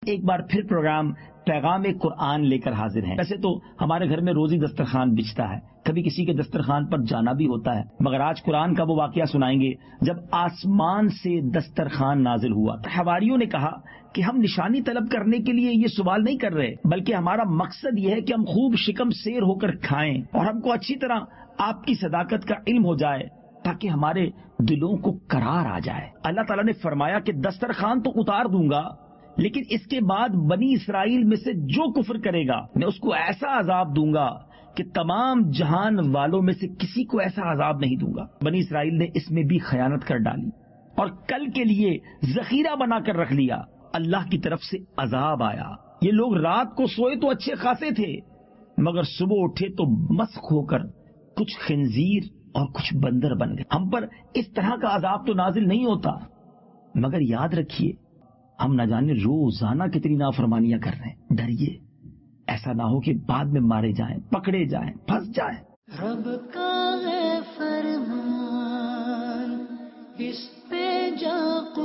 ایک بار پھر پروگرام پیغام قرآن لے کر حاضر ہیں۔ ویسے تو ہمارے گھر میں روزی دسترخوان بچتا ہے، کبھی کسی کے دسترخوان پر جانا بھی ہوتا ہے، مگر آج قرآن کا وہ واقعہ سنائیں گے جب آسمان سے دسترخوان نازل ہوا۔ حواریوں نے کہا کہ ہم نشانی طلب کرنے کے لیے یہ سوال نہیں کر رہے، بلکہ ہمارا مقصد یہ ہے کہ ہم خوب شکم سیر ہو کر کھائیں اور ہم کو اچھی طرح آپ کی صداقت کا علم ہو جائے تاکہ ہمارے دلوں کو قرار آ جائے۔ اللہ تعالیٰ نے فرمایا کہ دسترخوان تو اتار دوں گا، لیکن اس کے بعد بنی اسرائیل میں سے جو کفر کرے گا میں اس کو ایسا عذاب دوں گا کہ تمام جہان والوں میں سے کسی کو ایسا عذاب نہیں دوں گا۔ بنی اسرائیل نے اس میں بھی خیانت کر ڈالی اور کل کے لیے ذخیرہ بنا کر رکھ لیا۔ اللہ کی طرف سے عذاب آیا۔ یہ لوگ رات کو سوئے تو اچھے خاصے تھے، مگر صبح اٹھے تو مسخ ہو کر کچھ خنزیر اور کچھ بندر بن گئے۔ ہم پر اس طرح کا عذاب تو نازل نہیں ہوتا، مگر یاد رکھیے ہم نہ جانے روزانہ کتنی نافرمانیاں کر رہے ہیں۔ ڈریے ایسا نہ ہو کہ بعد میں مارے جائیں، پکڑے جائیں، پھنس جائیں۔ رب کا ہے فرمان، اس پہ جا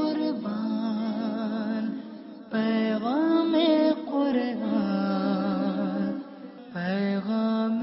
قربان، پیغام قرآن، پیغام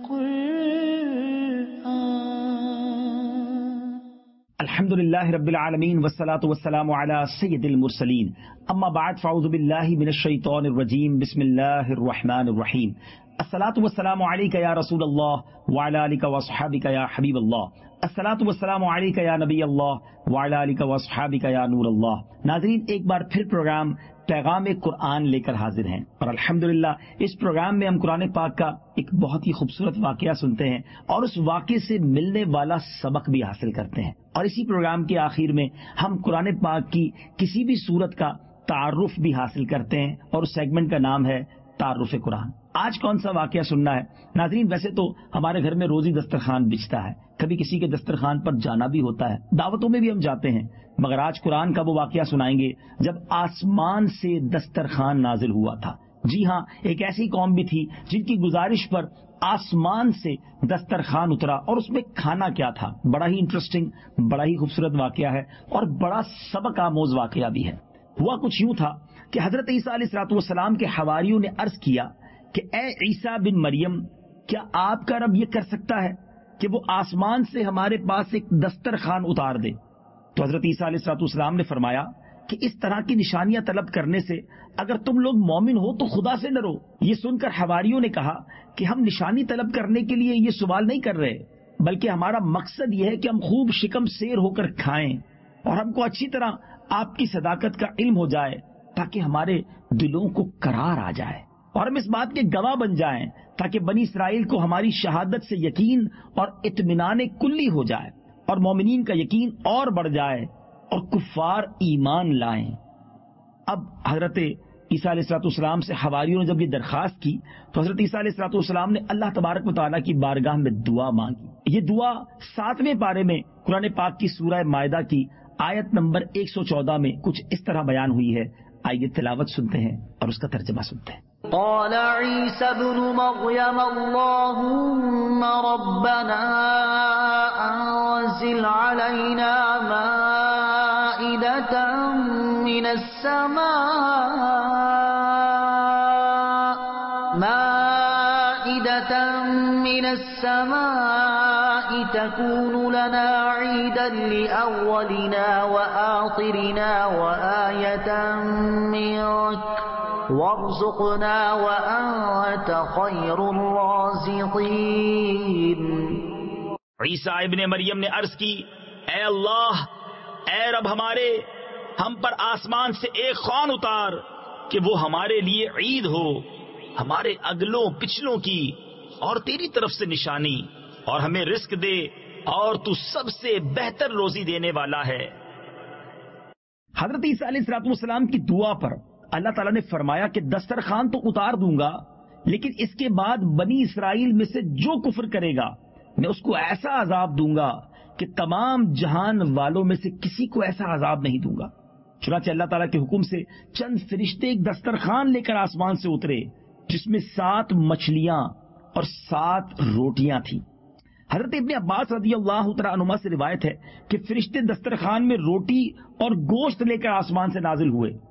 الحمدللہ رب العالمین والصلاة والسلام علی سید المرسلین، اما بعد فاعوذ باللہ من الشیطان الرجیم، بسم اللہ الرحمن الرحیم۔ الصلاة والسلام علیک یا رسول اللہ وعلی آلک واصحابک یا حبیب اللہ، الصلاة والسلام علیک یا نبی اللہ وعلی آلک واصحابک یا نور اللہ۔ ناظرین، ایک بار پھر پروگرام پیغام قرآن لے کر حاضر ہیں اور الحمدللہ اس پروگرام میں ہم قرآن پاک کا ایک بہت ہی خوبصورت واقعہ سنتے ہیں اور اس واقعے سے ملنے والا سبق بھی حاصل کرتے ہیں، اور اسی پروگرام کے آخر میں ہم قرآن پاک کی کسی بھی سورت کا تعارف بھی حاصل کرتے ہیں، اور اس سیگمنٹ کا نام ہے تعارف قرآن۔ آج کون سا واقعہ سننا ہے ناظرین؟ ویسے تو ہمارے گھر میں روزی دسترخوان بچتا ہے، کبھی کسی کے دسترخوان پر جانا بھی ہوتا ہے، دعوتوں میں بھی ہم جاتے ہیں، مگر آج قرآن کا وہ واقعہ سنائیں گے جب آسمان سے دسترخوان نازل ہوا تھا۔ جی ہاں، ایک ایسی قوم بھی تھی جن کی گزارش پر آسمان سے دسترخوان اترا، اور اس میں کھانا کیا تھا؟ بڑا ہی انٹرسٹنگ، بڑا ہی خوبصورت واقعہ ہے اور بڑا سبق آموز واقعہ بھی ہے۔ ہوا کچھ یوں تھا کہ حضرت عیسیٰ علیہ السلام کے حواریوں نے عرض کیا کہ اے عیسیٰ بن مریم، کیا آپ کا رب یہ کر سکتا ہے کہ وہ آسمان سے ہمارے پاس ایک دسترخوان اتار دے؟ تو حضرت عیسیٰ علیہ السلام نے فرمایا کہ اس طرح کی نشانیاں طلب کرنے سے اگر تم لوگ مومن ہو تو خدا سے ڈرو۔ یہ سن کر حواریوں نے کہا کہ ہم نشانی طلب کرنے کے لیے یہ سوال نہیں کر رہے، بلکہ ہمارا مقصد یہ ہے کہ ہم خوب شکم سیر ہو کر کھائیں اور ہم کو اچھی طرح آپ کی صداقت کا علم ہو جائے تاکہ ہمارے دلوں کو قرار آ جائے اور ہم اس بات کے گواہ بن جائیں تاکہ بنی اسرائیل کو ہماری شہادت سے یقین اور اطمینان کلی ہو جائے اور مومنین کا یقین اور بڑھ جائے اور کفار ایمان لائیں۔ اب حضرت عیسیٰ علیہ السلام سے حواریوں نے جب یہ درخواست کی تو حضرت عیسیٰ علیہ السلام نے اللہ تبارک و تعالیٰ کی بارگاہ میں دعا مانگی۔ یہ دعا 7ویں پارے میں قرآن پاک کی سورہ مائدہ کی آیت نمبر 114 میں کچھ اس طرح بیان ہوئی ہے۔ آئیے تلاوت سنتے ہیں اور اس کا ترجمہ سنتے ہیں۔ قال عيسى ابن مريم اللهم ربنا أنزل علينا مائدة من السماء تكون لنا عيدا لأولنا وآخرنا وآية منك وارزقنا وأنت خير الرازقين۔ عیسیٰ ابن مریم نے عرض کی، اے اللہ، اے رب ہمارے، ہم پر آسمان سے ایک خوان اتار کہ وہ ہمارے لیے عید ہو، ہمارے اگلوں پچھلوں کی اور تیری طرف سے نشانی، اور ہمیں رزق دے، اور تو سب سے بہتر روزی دینے والا ہے۔ حضرت عیسیٰ علیہ السلام کی دعا پر اللہ تعالیٰ نے فرمایا کہ دسترخوان تو اتار دوں گا، لیکن اس کے بعد بنی اسرائیل میں سے جو کفر کرے گا میں اس کو ایسا عذاب دوں گا کہ تمام جہان والوں میں سے کسی کو ایسا عذاب نہیں دوں گا۔ چنانچہ اللہ تعالیٰ کے حکم سے چند فرشتے ایک دسترخوان لے کر آسمان سے اترے جس میں 7 مچھلیاں اور 7 روٹیاں تھیں۔ حضرت ابن عباس رضی اللہ تعالیٰ عنہما سے روایت ہے کہ فرشتے دسترخوان میں روٹی اور گوشت لے کر آسمان سے نازل ہوئے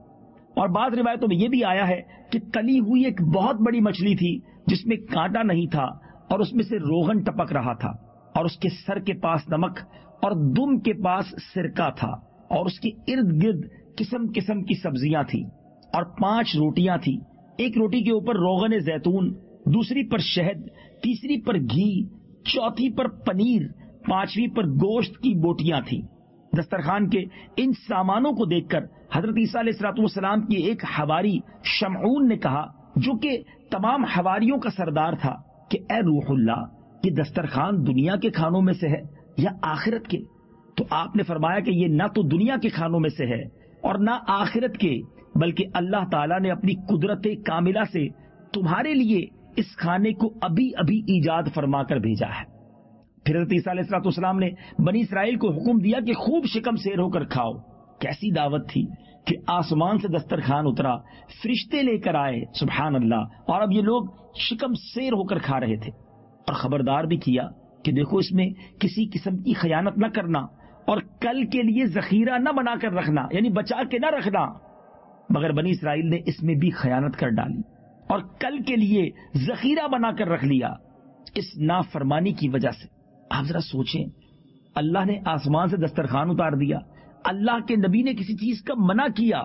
اور بعض روایتوں میں یہ بھی آیا ہے کہ تلی ہوئی ایک بہت بڑی مچھلی تھی جس میں کانٹا نہیں تھا اور اس میں سے روغن ٹپک رہا تھا، اور اس کے سر کے پاس نمک اور دم کے پاس سرکہ تھا، اور اس کے ارد گرد قسم قسم کی سبزیاں تھیں، اور 5 روٹیاں تھیں، ایک روٹی کے اوپر روغن زیتون، دوسری پر شہد، تیسری پر گھی، چوتھی پر پنیر، 5ویں پر گوشت کی بوٹیاں تھیں۔ دسترخوان کے ان سامانوں کو دیکھ کر حضرت عیسیٰ علیہ الصلوۃ والسلام کی ایک حواری شمعون نے کہا، جو کہ تمام حواریوں کا سردار تھا، کہ اے روح اللہ، یہ دسترخوان دنیا کے کھانوں میں سے ہے یا آخرت کے؟ تو آپ نے فرمایا کہ یہ نہ تو دنیا کے کھانوں میں سے ہے اور نہ آخرت کے، بلکہ اللہ تعالیٰ نے اپنی قدرت کاملہ سے تمہارے لیے اس کھانے کو ابھی ابھی ایجاد فرما کر بھیجا ہے۔ پھر حضرت عیسیٰ علیہ السلام نے بنی اسرائیل کو حکم دیا کہ خوب شکم سیر ہو کر کھاؤ۔ کیسی دعوت تھی کہ آسمان سے دسترخوان اترا، فرشتے لے کر آئے، سبحان اللہ، اور اب یہ لوگ شکم سیر ہو کر کھا رہے تھے، اور خبردار بھی کیا کہ دیکھو اس میں کسی قسم کی خیانت نہ کرنا اور کل کے لیے ذخیرہ نہ بنا کر رکھنا، یعنی بچا کے نہ رکھنا۔ مگر بنی اسرائیل نے اس میں بھی خیانت کر ڈالی اور کل کے لیے ذخیرہ بنا کر رکھ لیا، اس نافرمانی کی وجہ سے۔ آپ ذرا سوچیں، اللہ نے آسمان سے دسترخوان اتار دیا، اللہ کے نبی نے کسی چیز کا منع کیا،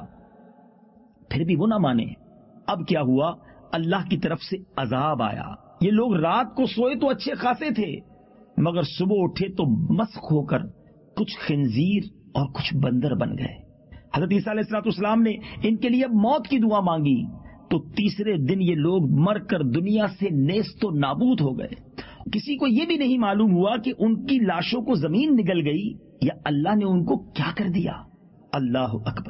پھر بھی وہ نہ مانے۔ اب کیا ہوا؟ اللہ کی طرف سے عذاب آیا۔ یہ لوگ رات کو سوئے تو اچھے خاصے تھے، مگر صبح اٹھے تو مسخ ہو کر کچھ خنزیر اور کچھ بندر بن گئے۔ حضرت عیسیٰ علیہ السلام نے ان کے لیے موت کی دعا مانگی تو تیسرے دن یہ لوگ مر کر دنیا سے نیست و نابود ہو گئے۔ کسی کو یہ بھی نہیں معلوم ہوا کہ ان کی لاشوں کو زمین نگل گئی یا اللہ نے ان کو کیا کر دیا۔ اللہ اکبر۔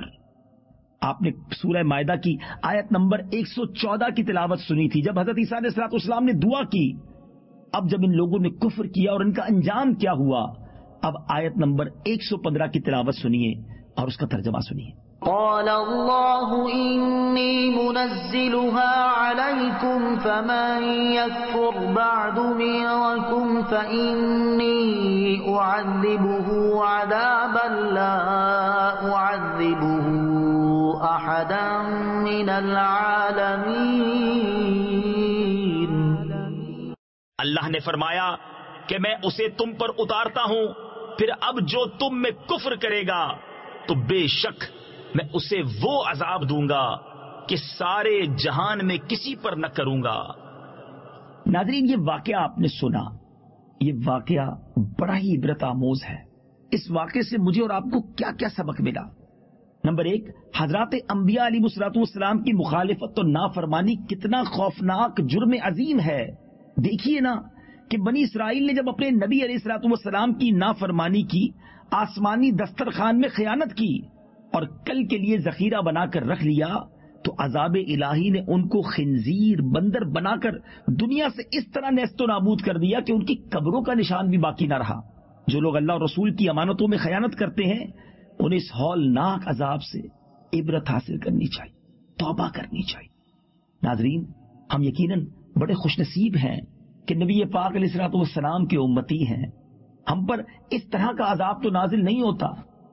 آپ نے سورہ مائدہ کی آیت نمبر 114 کی تلاوت سنی تھی، جب حضرت عیسیٰ علیہ السلام نے دعا کی۔ اب جب ان لوگوں نے کفر کیا اور ان کا انجام کیا ہوا، اب آیت نمبر 115 کی تلاوت سنیے اور اس کا ترجمہ سنیے۔ قال اللہ انی منزلها علیکم فمن یکفر بعد منکم فانی اعذبه عذابا لا اعذبه احدا من العالمین۔ اللہ نے فرمایا کہ میں اسے تم پر اتارتا ہوں، پھر اب جو تم میں کفر کرے گا تو بے شک میں اسے وہ عذاب دوں گا کہ سارے جہان میں کسی پر نہ کروں گا۔ ناظرین، یہ واقعہ آپ نے سنا، یہ واقعہ بڑا ہی عبرت آموز ہے۔ اس واقعے سے مجھے اور آپ کو کیا کیا سبق ملا؟ نمبر 1، حضرات انبیاء علیہ الصلوۃ والسلام کی مخالفت اور نافرمانی کتنا خوفناک جرم عظیم ہے۔ دیکھیے نا کہ بنی اسرائیل نے جب اپنے نبی علیہ الصلوۃ والسلام کی نافرمانی کی، آسمانی دسترخوان میں خیانت کی اور کل کے لیے ذخیرہ بنا کر رکھ لیا، تو عذاب الہی نے ان کو خنزیر، بندر بنا کر دنیا سے اس طرح نیست و نابود کر دیا کہ ان کی قبروں کا نشان بھی باقی نہ رہا۔ جو لوگ اللہ اور رسول کی امانتوں میں خیانت کرتے ہیں، انہیں اس ہولناک عذاب سے عبرت حاصل کرنی چاہیے، توبہ کرنی چاہیے۔ ناظرین، ہم یقیناً بڑے خوش نصیب ہیں کہ نبی پاک علیہ الصلوۃ والسلام کے امتی ہیں۔ ہم پر اس طرح کا عذاب تو نازل نہیں ہوتا،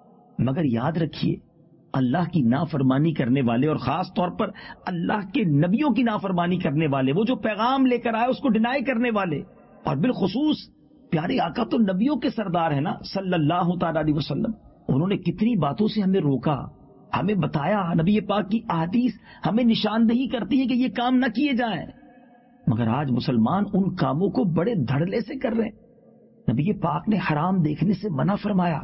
مگر یاد رکھیے، اللہ کی نافرمانی کرنے والے اور خاص طور پر اللہ کے نبیوں کی نافرمانی کرنے والے، وہ جو پیغام لے کر آئے اس کو ڈینائی کرنے والے، اور بالخصوص پیارے آقا تو نبیوں کے سردار ہیں نا، صلی اللہ تعالی علیہ وسلم۔ انہوں نے کتنی باتوں سے ہمیں روکا، ہمیں بتایا، نبی پاک کی احادیث ہمیں نشاندہی کرتی ہے کہ یہ کام نہ کیے جائیں، مگر آج مسلمان ان کاموں کو بڑے دھڑلے سے کر رہے ہیں۔ نبی پاک نے حرام دیکھنے سے منع فرمایا،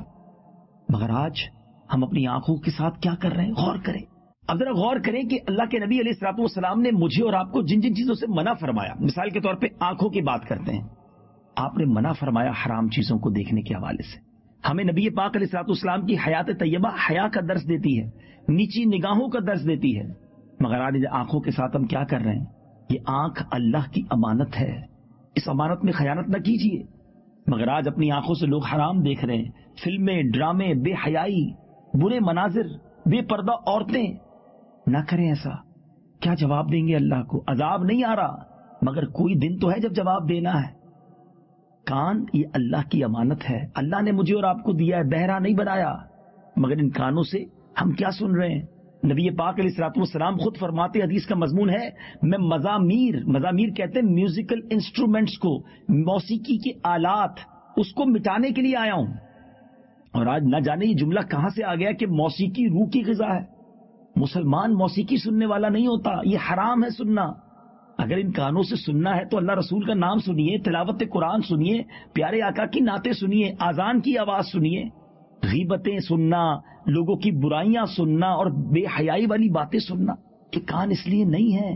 مگر آج ہم اپنی آنکھوں کے ساتھ کیا کر رہے ہیں؟ غور کریں، اب ذرا غور کریں کہ اللہ کے نبی علیہ الصلوۃ والسلام نے مجھے اور آپ کو جن جن چیزوں سے منع فرمایا، مثال کے طور پہ آنکھوں کی بات کرتے ہیں، آپ نے منع فرمایا حرام چیزوں کو دیکھنے کے حوالے سے۔ ہمیں نبی پاک علیہ الصلوۃ والسلام کی حیات طیبہ حیا کا درس دیتی ہے، نیچی نگاہوں کا درس دیتی ہے، مگر آج آنکھوں کے ساتھ ہم کیا کر رہے ہیں؟ یہ آنکھ اللہ کی امانت ہے، اس امانت میں خیانت نہ کیجیے، مگر آج اپنی آنکھوں سے لوگ حرام دیکھ رہے ہیں، فلمیں، ڈرامے، بے حیائی، برے مناظر، بے پردہ عورتیں۔ نہ کریں ایسا، کیا جواب دیں گے اللہ کو؟ عذاب نہیں آ رہا، مگر کوئی دن تو ہے جب جواب دینا ہے۔ کان یہ اللہ کی امانت ہے، اللہ نے مجھے اور آپ کو دیا ہے، بہرا نہیں بنایا، مگر ان کانوں سے ہم کیا سن رہے ہیں؟ نبی پاک علیہ الصلوۃ والسلام خود فرماتے، حدیث کا مضمون ہے، میں مزامیر کہتے ہیں میوزیکل انسٹرومنٹس کو، موسیقی کے آلات، اس کو مٹانے کے لیے آیا ہوں. اور آج نہ جانے یہ جملہ کہاں سے آ گیا کہ موسیقی روح کی غذا ہے. مسلمان موسیقی سننے والا نہیں ہوتا، یہ حرام ہے سننا. اگر ان کانوں سے سننا ہے تو اللہ رسول کا نام سنیے، تلاوت قرآن سنیے، پیارے آقا کی نعتیں سنیے، اذان کی آواز سنیے. غیبتیں سننا، لوگوں کی برائیاں سننا اور بے حیائی والی باتیں سننا، یہ کان اس لیے نہیں ہے.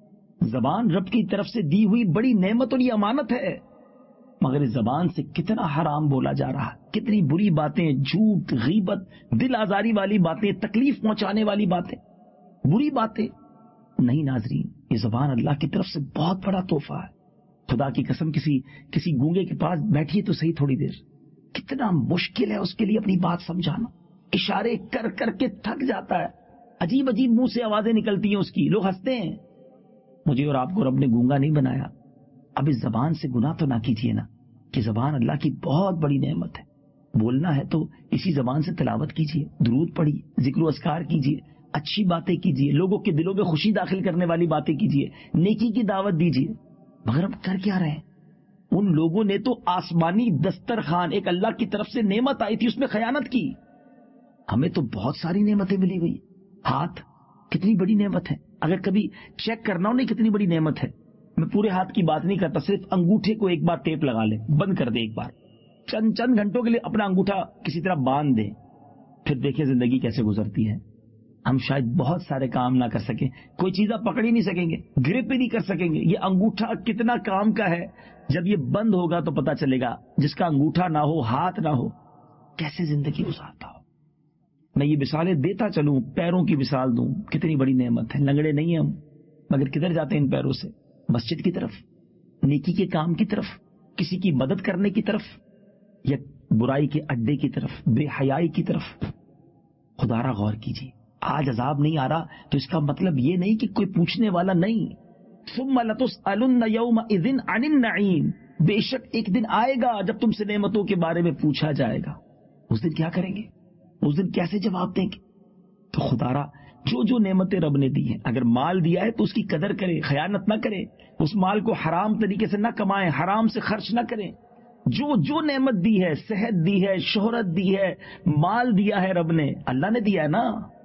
زبان رب کی طرف سے دی ہوئی بڑی نعمت اور یہ امانت ہے، مگر اس زبان سے کتنا حرام بولا جا رہا، کتنی بری باتیں، جھوٹ، غیبت، دل آزاری والی باتیں، تکلیف پہنچانے والی باتیں، بری باتیں. نہیں ناظرین، یہ زبان اللہ کی طرف سے بہت بڑا تحفہ ہے. خدا کی قسم کسی گونگے کے پاس بیٹھیے تو صحیح تھوڑی دیر، کتنا مشکل ہے اس کے لیے اپنی بات سمجھانا. اشارے کر کر کے تھک جاتا ہے، عجیب عجیب منہ سے آوازیں نکلتی ہیں اس کی، لوگ ہنستے ہیں. مجھے اور آپ کو رب نے گونگا نہیں بنایا. اب اس زبان سے گناہ تو نہ کیجیے نا، کہ زبان اللہ کی بہت بڑی نعمت ہے. بولنا ہے تو اسی زبان سے تلاوت کیجیے، درود پڑھیے، ذکر و اذکار کیجیے، اچھی باتیں کیجیے، لوگوں کے دلوں میں خوشی داخل کرنے والی باتیں کیجیے، نیکی کی دعوت دیجیے. مگر ہم کر کیا رہے ہیں؟ ان لوگوں نے تو آسمانی دسترخوان، ایک اللہ کی طرف سے نعمت آئی تھی، اس میں خیانت کی. ہمیں تو بہت ساری نعمتیں ملی ہوئی. ہاتھ کتنی بڑی نعمت ہے، اگر کبھی چیک کرنا ہو نہیں کتنی بڑی نعمت ہے. میں پورے ہاتھ کی بات نہیں کرتا، صرف انگوٹھے کو ایک بار ٹیپ لگا لے، بند کر دے ایک بار، چند گھنٹوں کے لیے اپنا انگوٹھا کسی طرح باندھ دے، پھر دیکھیں زندگی کیسے گزرتی ہے. ہم شاید بہت سارے کام نہ کر سکیں، کوئی چیز آپ پکڑ ہی نہیں سکیں گے، گرپ ہی نہیں کر سکیں گے. یہ انگوٹھا کتنا کام کا ہے، جب یہ بند ہوگا تو پتا چلے گا. جس کا انگوٹھا نہ ہو، ہاتھ نہ ہو، کیسے زندگی گزارتا ہو. میں یہ مثالیں دیتا چلوں، پیروں کی مثال دوں، کتنی بڑی نعمت ہے. لنگڑے نہیں ہیں ہم، مگر کدھر جاتے ہیں ان پیروں سے؟ مسجد کی طرف، نیکی کے کام کی طرف، کسی کی مدد کرنے کی طرف، یا برائی کے اڈے کی طرف، بے حیائی کی طرف. خدا را غور کیجیے. آج عذاب نہیں آ رہا تو اس کا مطلب یہ نہیں کہ کوئی پوچھنے والا نہیں. ثم لتسألن یومئذ عن النعیم، بے شک ایک دن آئے گا جب تم سے نعمتوں کے بارے میں پوچھا جائے گا. اس دن کیا کریں گے؟ اس دن کیسے جواب دیں گے؟ تو خدا را جو نعمتیں رب نے دی ہیں، اگر مال دیا ہے تو اس کی قدر کرے، خیانت نہ کرے، اس مال کو حرام طریقے سے نہ کمائیں، حرام سے خرچ نہ کریں. جو نعمت دی ہے، صحت دی ہے، شہرت دی ہے، مال دیا ہے رب نے، اللہ نے دیا ہے نا،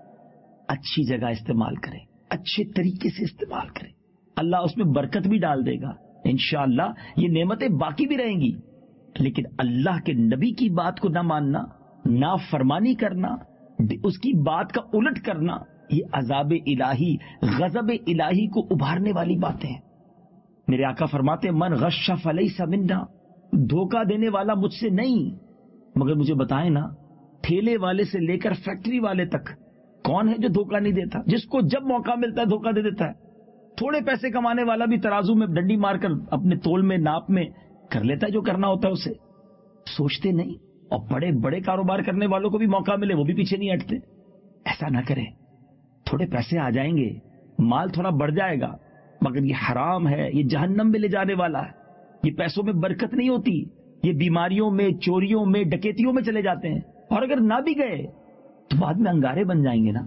اچھی جگہ استعمال کریں، اچھے طریقے سے استعمال کریں. اللہ اس میں برکت بھی ڈال دے گا انشاءاللہ. یہ نعمتیں باقی بھی رہیں گی، لیکن اللہ کے نبی کی بات کو نہ ماننا، نافرمانی کرنا، اس کی بات کا الٹ کرنا، یہ عذاب الہی، غضب الہی کو ابھارنے والی باتیں ہیں. میرے آقا فرماتے من غش فلیس منا، دھوکہ دینے والا مجھ سے نہیں. مگر مجھے بتائیں نا، ٹھیلے والے سے لے کر فیکٹری والے تک کون ہے جو دھوکہ نہیں دیتا؟ جس کو جب موقع ملتا ہے دھوکہ دے دیتا ہے. تھوڑے پیسے کمانے والا بھی ترازو میں ڈنڈی مار کر اپنے تول میں ناپ میں کر لیتا ہے جو کرنا ہوتا ہے اسے، سوچتے نہیں. اور بڑے بڑے کاروبار کرنے والوں کو بھی موقع ملے وہ بھی پیچھے نہیں ہٹتے. ایسا نہ کریں. تھوڑے پیسے آ جائیں گے، مال تھوڑا بڑھ جائے گا، مگر یہ حرام ہے، یہ جہنم میں لے جانے والا ہے. یہ پیسوں میں برکت نہیں ہوتی، یہ بیماریوں میں، چوریوں میں، ڈکیتیوں میں چلے جاتے ہیں. اور اگر نہ بھی گئے تو بعد میں انگارے بن جائیں گے نا.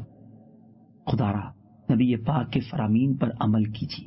خدا را نبی پاک کے فرامین پر عمل کیجیے،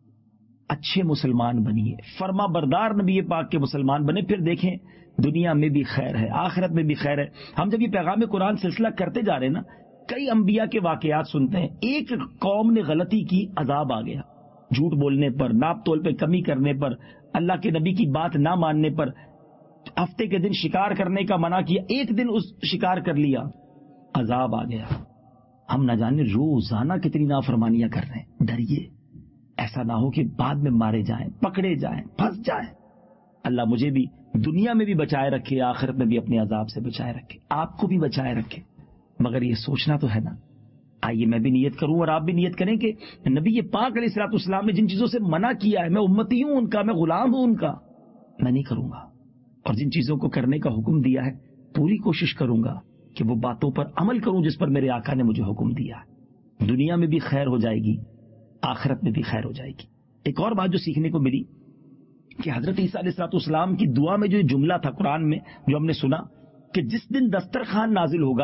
اچھے مسلمان بنیے، فرما بردار نبی پاک کے مسلمان بنے، پھر دیکھیں دنیا میں بھی خیر ہے، آخرت میں بھی خیر ہے. ہم جب یہ پیغام قرآن سلسلہ کرتے جا رہے ہیں نا، کئی انبیاء کے واقعات سنتے ہیں. ایک قوم نے غلطی کی، عذاب آ گیا، جھوٹ بولنے پر، ناپ تول پہ کمی کرنے پر، اللہ کے نبی کی بات نہ ماننے پر، ہفتے کے دن شکار کرنے کا منع کیا، ایک دن اس شکار کر لیا، عذاب آ گیا. ہم نہ جانے روزانہ کتنی نافرمانیاں کر رہے ہیں. ڈریے، ایسا نہ ہو کہ بعد میں مارے جائیں، پکڑے جائیں، پھنس جائیں. اللہ مجھے بھی دنیا میں بھی بچائے رکھے، آخرت میں بھی اپنے عذاب سے بچائے رکھے، آپ کو بھی بچائے رکھے. مگر یہ سوچنا تو ہے نا. آئیے میں بھی نیت کروں اور آپ بھی نیت کریں کہ نبی پاک علیہ الصلوۃ والسلام نے جن چیزوں سے منع کیا ہے، میں امتی ہوں ان کا، میں غلام ہوں ان کا، میں نہیں کروں گا. اور جن چیزوں کو کرنے کا حکم دیا ہے پوری کوشش کروں گا کہ وہ باتوں پر عمل کروں جس پر میرے آقا نے مجھے حکم دیا. دنیا میں بھی خیر ہو جائے گی، آخرت میں بھی خیر ہو جائے گی. ایک اور بات جو سیکھنے کو ملی کہ حضرت عیسیٰ علیہ الصلوۃ والسلام کی دعا میں جو جملہ تھا قرآن میں جو ہم نے سنا کہ جس دن دسترخوان نازل ہوگا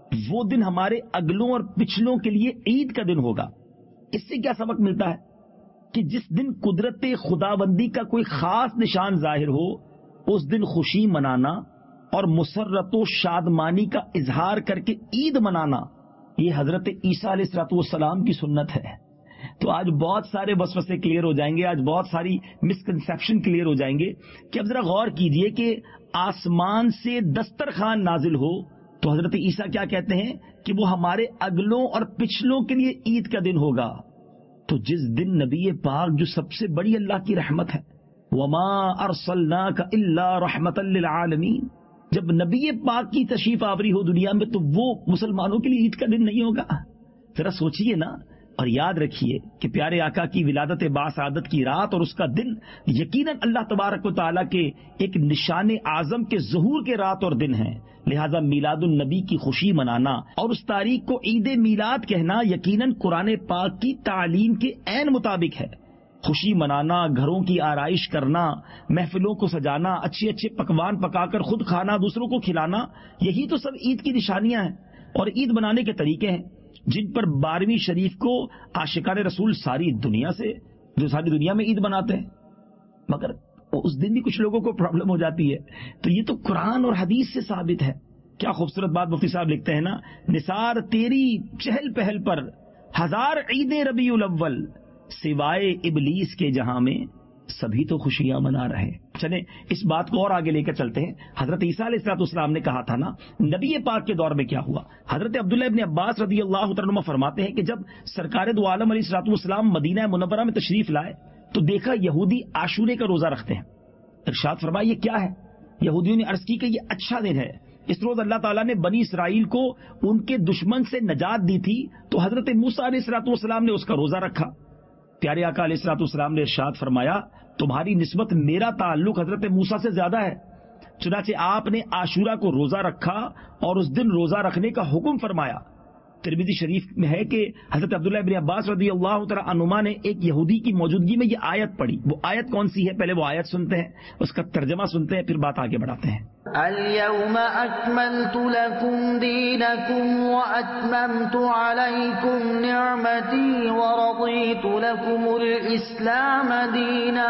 وہ دن ہمارے اگلوں اور پچھلوں کے لیے عید کا دن ہوگا. اس سے کیا سبق ملتا ہے کہ جس دن قدرت خداوندی کا کوئی خاص نشان ظاہر ہو اس دن خوشی منانا اور مسرت و شادمانی کا اظہار کر کے عید منانا یہ حضرت عیسیٰ علیہ السلام کی سنت ہے. تو آج بہت سارے وسوسے کلیئر ہو جائیں گے, آج بہت ساری مسکنسیپشن کلیئر ہو جائیں گے کہ اب ذرا غور کیجئے کہ آسمان سے دسترخوان نازل ہو تو حضرت عیسیٰ کیا کہتے ہیں کہ وہ ہمارے اگلوں اور پچھلوں کے لیے عید کا دن ہوگا. تو جس دن نبی پاک جو سب سے بڑی اللہ کی رحمت ہے, وما ارسلناک الا رحمتا للعالمین, جب نبی پاک کی تشریف آوری ہو دنیا میں تو وہ مسلمانوں کے لیے عید کا دن نہیں ہوگا؟ ذرا سوچئے نا. اور یاد رکھیے کہ پیارے آقا کی ولادت باسعادت کی رات اور اس کا دن یقیناً اللہ تبارک و تعالیٰ کے ایک نشان اعظم کے ظہور کے رات اور دن ہیں. لہذا میلاد النبی کی خوشی منانا اور اس تاریخ کو عید میلاد کہنا یقیناً قرآن پاک کی تعلیم کے عین مطابق ہے. خوشی منانا, گھروں کی آرائش کرنا, محفلوں کو سجانا, اچھے اچھے پکوان پکا کر خود کھانا, دوسروں کو کھلانا, یہی تو سب عید کی نشانیاں ہیں اور عید منانے کے طریقے ہیں جن پر 12ویں شریف کو عاشقان رسول ساری دنیا میں عید مناتے ہیں. مگر اس دن بھی کچھ لوگوں کو پرابلم ہو جاتی ہے. تو یہ تو قرآن اور حدیث سے ثابت ہے. کیا خوبصورت بات مفتی صاحب لکھتے ہیں نا, نثار تیری چہل پہل پر 1000 عید ربیع الاول, سوائے ابلیس کے جہاں میں سبھی تو خوشیاں منا رہے. چلیں اس بات کو اور آگے لے کر چلتے ہیں. حضرت عیسیٰ علیہ السلام نے کہا تھا نا, نبی پاک کے دور میں کیا ہوا. حضرت عبداللہ ابن عباس رضی اللہ عنہ فرماتے ہیں کہ جب سرکار دو عالم علیہ السلام مدینہ منورہ میں تشریف لائے تو دیکھا یہودی عاشورے کا روزہ رکھتے ہیں. ارشاد فرمایا یہ کیا ہے؟ یہودیوں نے عرض کی کہ یہ اچھا دن ہے, اس روز اللہ تعالیٰ نے بنی اسرائیل کو ان کے دشمن سے نجات دی تھی, تو حضرت موسیٰ علیہ السلام نے اس کا روزہ رکھا. پیارے آقا علیہ السلام نے ارشاد فرمایا تمہاری نسبت میرا تعلق حضرت موسیٰ سے زیادہ ہے. چنانچہ آپ نے عاشورہ کو روزہ رکھا اور اس دن روزہ رکھنے کا حکم فرمایا. ترمذی شریف میں ہے کہ حضرت عبداللہ ابن عباس رضی اللہ تعالیٰ عنہما نے ایک یہودی کی موجودگی میں یہ آیت پڑھی. وہ آیت کون سی ہے؟ پہلے وہ آیت سنتے ہیں, اس کا ترجمہ سنتے ہیں, پھر بات آگے بڑھاتے ہیں. اليوم اکملت لکم دینکم واتممت علیکم نعمتی ورضیت لکم الاسلام دینا.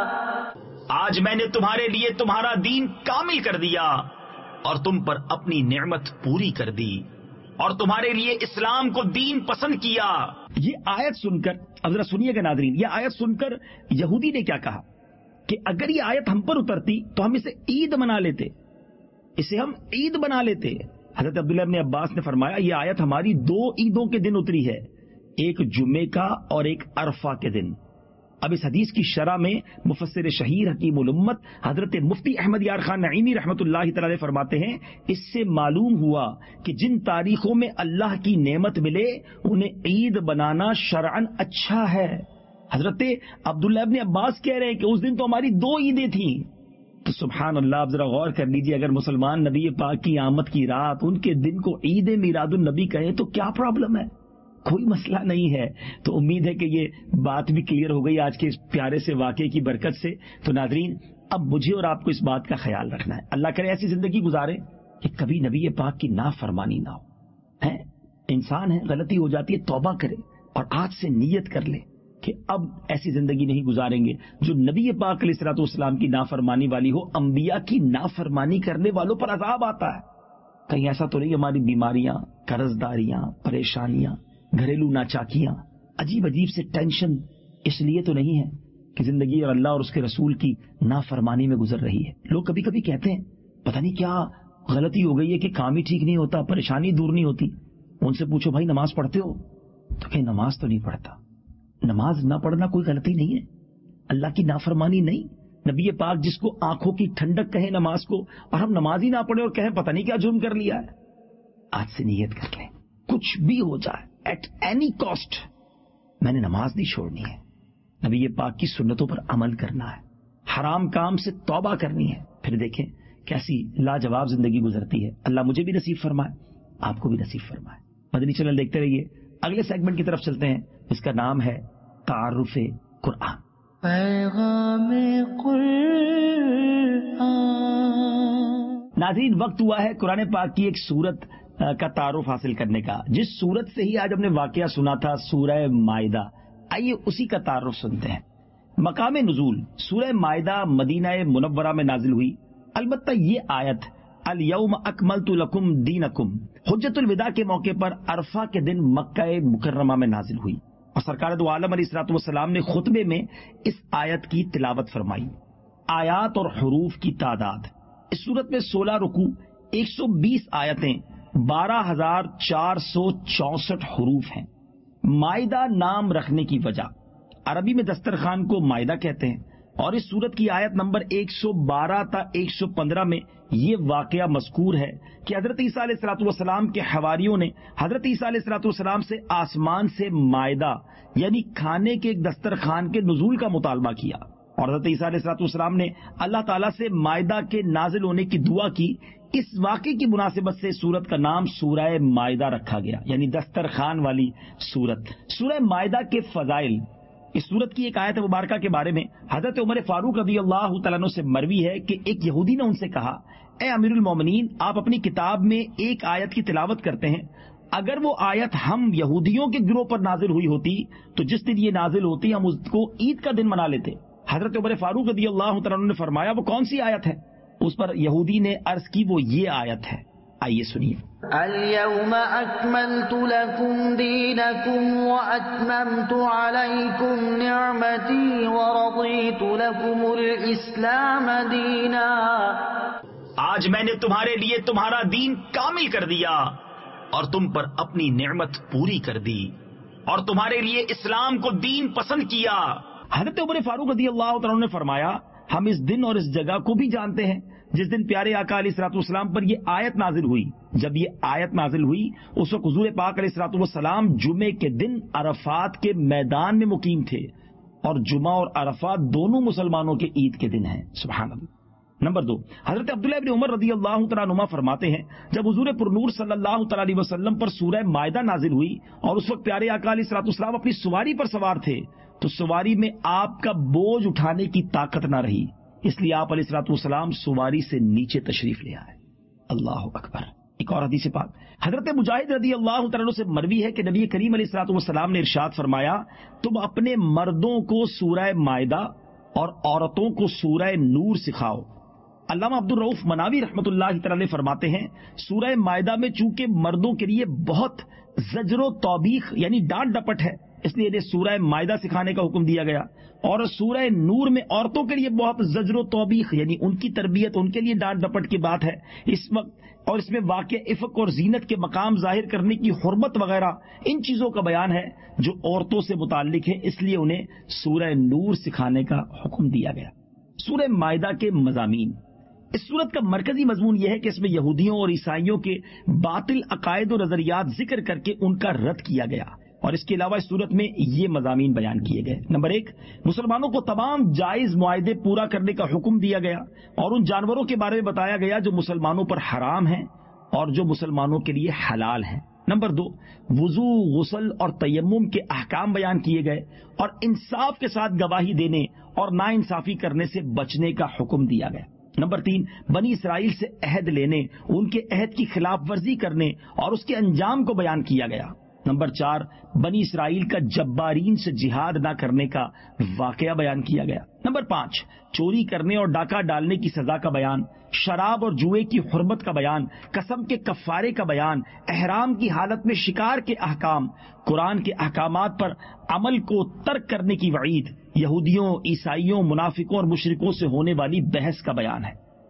آج میں نے تمہارے لیے تمہارا دین کامل کر دیا اور تم پر اپنی نعمت پوری کر دی اور تمہارے لیے اسلام کو دین پسند کیا. یہ آیت سن کر, اب ذرا سنیے گا ناظرین, یہ آیت سن کر یہودی نے کیا کہا کہ اگر یہ آیت ہم پر اترتی تو ہم اسے عید منا لیتے, اسے ہم عید بنا لیتے. حضرت عبداللہ ابن عباس نے فرمایا یہ آیت ہماری 2 عیدوں کے دن اتری ہے, ایک جمعے کا اور ایک عرفہ کے دن. اب اس حدیث کی شرح میں مفسر شہیر حکیم الامت حضرت مفتی احمد یار خان نعیمی رحمۃ اللہ تعالی فرماتے ہیں اس سے معلوم ہوا کہ جن تاریخوں میں اللہ کی نعمت ملے انہیں عید بنانا شرعن اچھا ہے. حضرت عبداللہ ابن عباس کہہ رہے ہیں کہ اس دن تو ہماری 2 عیدیں تھیں. تو سبحان اللہ, آپ ذرا غور کر لیجیے, اگر مسلمان نبی پاک کی آمد کی رات ان کے دن کو عید میلاد النبی کہیں تو کیا پرابلم ہے؟ کوئی مسئلہ نہیں ہے. تو امید ہے کہ یہ بات بھی کلیئر ہو گئی آج کے اس پیارے سے واقعے کی برکت سے. تو ناظرین اب مجھے اور آپ کو اس بات کا خیال رکھنا ہے, اللہ کرے ایسی زندگی گزارے کہ کبھی نبی پاک کی نافرمانی نہ ہو. انسان ہے, غلطی ہو جاتی ہے, توبہ کرے اور آج سے نیت کر لے کہ اب ایسی زندگی نہیں گزاریں گے جو نبی پاک علیہ الصلوۃ والسلام کی نافرمانی والی ہو. انبیاء کی نافرمانی کرنے والوں پر عذاب آتا ہے. کہیں ایسا تو نہیں ہماری بیماریاں, قرض داریاں, پریشانیاں, گھریلو ناچاکیاں, عجیب عجیب سے ٹینشن اس لیے تو نہیں ہے کہ زندگی اور اللہ اور اس کے رسول کی نافرمانی میں گزر رہی ہے. لوگ کبھی کبھی کہتے ہیں پتہ نہیں کیا غلطی ہو گئی ہے کہ کام ہی ٹھیک نہیں ہوتا, پریشانی دور نہیں ہوتی. ان سے پوچھو بھائی نماز پڑھتے ہو؟ تو کہ نماز تو نہیں پڑھتا. نماز نہ پڑھنا کوئی غلطی نہیں ہے, اللہ کی نافرمانی نہیں. نبی پاک جس کو آنکھوں کی ٹھنڈک کہیں نماز کو, اور ہم نماز ہی نہ پڑھیں اور کہیں پتہ نہیں کیا جرم کر لیا ہے. آج سے نیت کر لیں, کچھ بھی ہو جائے ایٹ اینی کاسٹ میں نے نماز نہیں چھوڑنی ہے, نبی پاک کی سنتوں پر عمل کرنا ہے, حرام کام سے توبہ کرنی ہے. پھر دیکھیں کیسی لاجواب زندگی گزرتی ہے. اللہ مجھے بھی نصیب فرمائے, آپ کو بھی نصیب فرمائے. مدنی چینل دیکھتے رہیے. اگلے سیگمنٹ کی طرف چلتے ہیں, اس کا نام ہے تعارف قرآن. پیغام قرآن. ناظرین وقت ہوا ہے قرآن پاک کی ایک سورت کا تعارف حاصل کرنے کا. جس سورت سے ہی آج ہم نے واقعہ سنا تھا سورہ مائدہ, آئیے اسی کا تعارف سنتے ہیں. مقام نزول سورہ مائدہ مدینہ منورہ میں نازل ہوئی. البتہ یہ آیت الیوم اکملت لکم دینکم حجت الوداع کے موقع پر عرفہ کے دن مکہ مکرمہ میں نازل ہوئی, اور سرکار دو عالم علیہ الصلوۃ والسلام نے خطبے میں اس آیت کی تلاوت فرمائی. آیات اور حروف کی تعداد اس صورت میں 16 رکوع, 120 آیتیں, 12,464 حروف ہیں. مائدہ نام رکھنے کی وجہ, عربی میں دسترخوان کو مائدہ کہتے ہیں, اور اس صورت کی آیت نمبر 112 تا 115 میں یہ واقعہ مذکور ہے کہ حضرت عیسیٰ علیہ الصلوۃ والسلام کے حواریوں نے حضرت عیسیٰ علیہ الصلوۃ والسلام سے آسمان سے مائدہ یعنی کھانے کے ایک دسترخوان کے نزول کا مطالبہ کیا, اور حضرت عیسیٰ علیہ الصلوۃ والسلام نے اللہ تعالیٰ سے مائدہ کے نازل ہونے کی دعا کی. اس واقعے کی مناسبت سے سورت کا نام سورہ مائدہ رکھا گیا, یعنی دسترخوان والی سورت. سورہ مائدہ کے فضائل, اس سورت کی ایک آیت مبارکہ کے بارے میں حضرت عمر فاروق رضی اللہ تعالیٰ عنہ سے مروی ہے کہ ایک یہودی نے ان سے کہا, اے امیر المومنین, آپ اپنی کتاب میں ایک آیت کی تلاوت کرتے ہیں, اگر وہ آیت ہم یہودیوں کے گروہ پر نازل ہوئی ہوتی تو جس دن یہ نازل ہوتی ہم اس کو عید کا دن منا لیتے. حضرت عمر فاروق رضی اللہ تعالیٰ عنہ نے فرمایا وہ کون سی آیت ہے؟ اس پر یہودی نے عرض کی وہ یہ آیت ہے. آئیے سنیے. اليوم اکملت لکم دینکم واتممت علیکم نعمتی ورضیت لکم الاسلام دینا. آج میں نے تمہارے لیے تمہارا دین کامل کر دیا اور تم پر اپنی نعمت پوری کر دی اور تمہارے لیے اسلام کو دین پسند کیا. حضرت عمر فاروق رضی اللہ تعالیٰ نے فرمایا ہم اس دن اور اس جگہ کو بھی جانتے ہیں جس دن پیارے آقا علیہ الصلوۃ والسلام پر یہ آیت نازل ہوئی. جب یہ آیت نازل ہوئی اس وقت حضور پاک علیہ الصلوۃ والسلام جمعے کے دن عرفات کے میدان میں مقیم تھے, اور جمعہ اور عرفات دونوں مسلمانوں کے عید کے دن ہیں. سبحان اللہ. نمبر 2, حضرت عبداللہ ابن عمر رضی اللہ تعالیٰ عنہما فرماتے ہیں جب حضور پرنور صلی اللہ تعالیٰ علیہ وسلم پر سورہ مائدہ نازل ہوئی اور اس وقت پیارے آقا علیہ الصلوۃ والسلام اپنی سواری پر سوار تھے تو سواری میں آپ کا بوجھ اٹھانے کی طاقت نہ رہی, اس لیے آپ علیہ الصلوۃ والسلام سواری سے نیچے تشریف لے آئے. اللہ اکبر. ایک اور حدیث پاک حضرت مجاہد رضی اللہ تعالیٰ عنہ سے مروی ہے کہ نبی کریم علیہ الصلوۃ والسلام نے ارشاد فرمایا تم اپنے مردوں کو سورہ مائدہ اور عورتوں کو سورہ نور سکھاؤ. علامہ عبد الرؤف مناوی رحمۃ اللہ تعالی فرماتے ہیں سورہ مائدہ میں چونکہ مردوں کے لیے بہت زجر و توبیخ یعنی ڈانٹ ڈپٹ ہے اس لیے انہیں سورہ مائدہ سکھانے کا حکم دیا گیا, اور سورہ نور میں عورتوں کے لیے بہت زجر و توبیخ یعنی ان کی تربیت, ان کے لیے ڈانٹ ڈپٹ کی بات ہے اس وقت, اور اس میں واقع افق اور زینت کے مقام ظاہر کرنے کی حرمت وغیرہ ان چیزوں کا بیان ہے جو عورتوں سے متعلق ہے, اس لیے انہیں سورہ نور سکھانے کا حکم دیا گیا. سورہ مائدہ کے مضامین, اس صورت کا مرکزی مضمون یہ ہے کہ اس میں یہودیوں اور عیسائیوں کے باطل عقائد و نظریات ذکر کر کے ان کا رد کیا گیا, اور اس کے علاوہ اس صورت میں یہ مضامین بیان کیے گئے. نمبر 1, مسلمانوں کو تمام جائز معاہدے پورا کرنے کا حکم دیا گیا اور ان جانوروں کے بارے میں بتایا گیا جو مسلمانوں پر حرام ہیں اور جو مسلمانوں کے لیے حلال ہیں. نمبر 2, وضو, غسل اور تیمم کے احکام بیان کیے گئے اور انصاف کے ساتھ گواہی دینے اور ناانصافی کرنے سے بچنے کا حکم دیا گیا. نمبر 3, بنی اسرائیل سے عہد لینے, ان کے عہد کی خلاف ورزی کرنے اور اس کے انجام کو بیان کیا گیا. نمبر 4, بنی اسرائیل کا جبارین سے جہاد نہ کرنے کا واقعہ بیان کیا گیا. نمبر 5, چوری کرنے اور ڈاکہ ڈالنے کی سزا کا بیان, شراب اور جوئے کی حرمت کا بیان, قسم کے کفارے کا بیان, احرام کی حالت میں شکار کے احکام, قرآن کے احکامات پر عمل کو ترک کرنے کی وعید, یہودیوں, عیسائیوں, منافقوں اور مشرکوں سے ہونے والی بحث کا بیان ہے.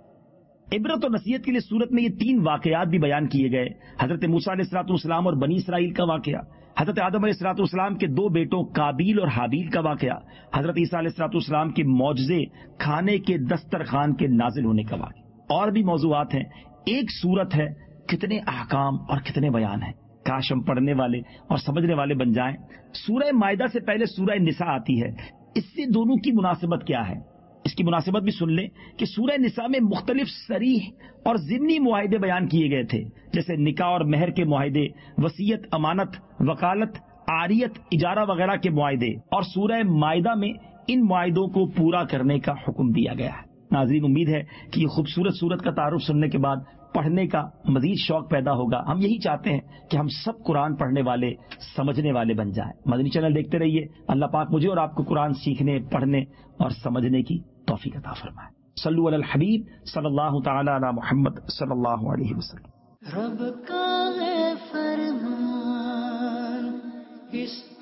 عبرت و نصیحت کے لیے صورت میں یہ 3 واقعات بھی بیان کیے گئے, حضرت موسیٰ علیہ الصلوۃ والسلام اور بنی اسرائیل کا واقعہ, حضرت آدم علیہ الصلوۃ والسلام کے 2 بیٹوں قابیل اور حابیل کا واقعہ, حضرت عیسیٰ علیہ الصلوۃ والسلام کے معجزے کھانے کے دسترخوان کے نازل ہونے کا واقعہ. اور بھی موضوعات ہیں. ایک صورت ہے, کتنے احکام اور کتنے بیان ہیں, کاش ہم پڑھنے والے اور سمجھنے والے بن جائیں. سورہ مائدہ سے پہلے سورہ نساء آتی ہے, اس سے دونوں کی مناسبت کیا ہے؟ اس کی مناسبت بھی سن لیں کہ سورہ نساء میں مختلف صریح اور ضمنی معاہدے بیان کیے گئے تھے, جیسے نکاح اور مہر کے معاہدے, وصیت, امانت, وکالت, عاریت, اجارہ وغیرہ کے معاہدے, اور سورہ مائدہ میں ان معاہدوں کو پورا کرنے کا حکم دیا گیا ہے. ناظرین, امید ہے کہ یہ خوبصورت صورت کا تعارف سننے کے بعد پڑھنے کا مزید شوق پیدا ہوگا. ہم یہی چاہتے ہیں کہ ہم سب قرآن پڑھنے والے، سمجھنے والے بن جائیں. مدنی چینل دیکھتے رہیے. اللہ پاک مجھے اور آپ کو قرآن سیکھنے، پڑھنے اور سمجھنے کی توفیق عطا فرمائے. صلو علی الحبیب صلی اللہ تعالی علی محمد صلی اللہ علیہ وسلم. رب کا ہے فرمان اس